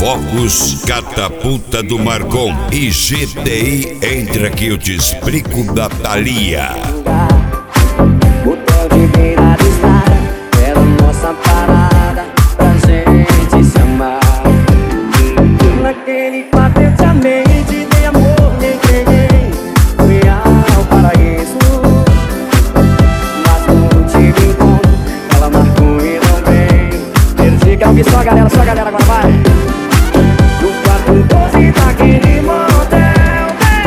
Focus, Catapulta do Marcon e GTI Entra que eu te explico da Thalia. Botão de virada está, era nossa parada pra gente se amar. Naquele quarto eu te amei, te dei amor, me entreguei, fui ao paraíso. Mas não tive encontro, ela marcou e não veio. Perdi, quero ouvir só a galera agora vai. No quarto 12 daquele motel,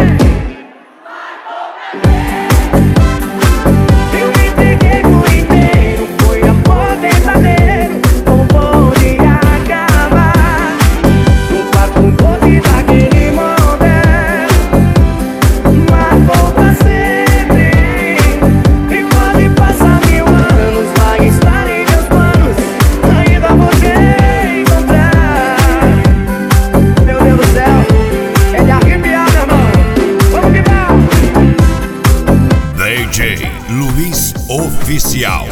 eu me entreguei por inteiro, foi amor verdadeiro, como pode acabar? No quarto 12 daquele motel, marcou pra sempre. E pode passar 1000 anos, vai estar em meus planos, ainda vou te encontrar. Meu Deus do céu, é de arrepiar, meu irmão. Vamos que vamos! DJ Luiz Oficial.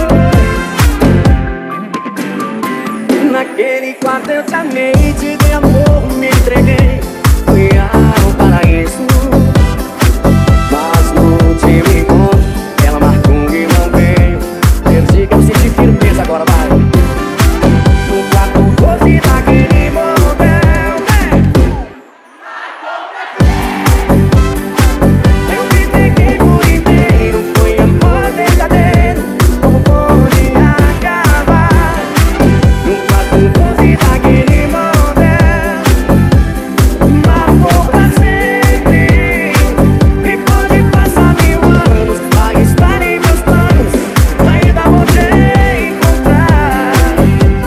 Naquele quarto eu te amei, te dei amor, me entreguei, fui ao paraíso. Mas no último encontro, ela marcou e não veio. Perdi, quero sentir firmeza agora, vai. No quarto 12 daquele motel, eu me entreguei por inteiro, foi amor verdadeiro, como pode acabar? No quarto 12 daquele motel, marcou pra sempre. E pode passar 1000 anos, vai estar em meus planos, ainda vou te encontrar.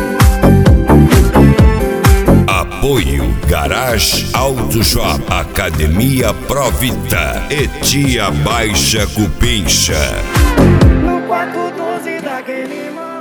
Apoio Garage Auto Shop, Academia Provita e Tia Baixa Cupincha. No quarto 12 daquele motel.